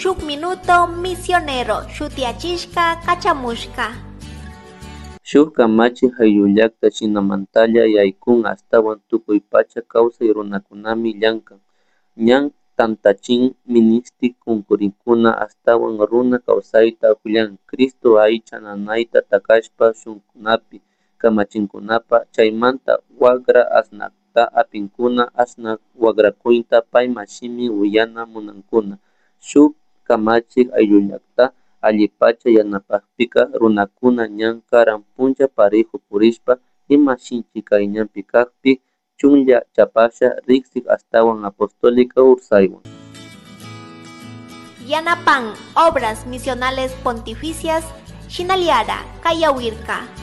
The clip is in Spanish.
shuk minuto misionero shutiachishka kachamushka. Shuk kamachi hayllullakta shinamantalla yaykun astawan tukuy pacha kawsay runakunami llankan ñan tantachin ministik kunkurinkuna astawan runa kawsayta ukllan Cristo aycha nanayta takashpa shunkunapi kamachinkunapa chaymanta wakra asnakta apinkuna asnak wakrakuyta payma shimi uyana munankuna shuk kamachik ayllullakta allipacha yanapakpika runakuna ñan karan puncha parejo purishpa ima shinchi kayñampi kakpi chunlla chapasha riksik astawan apostolica ursaywan. Yanapan obras misionales pontificias shinaliara kayawirka.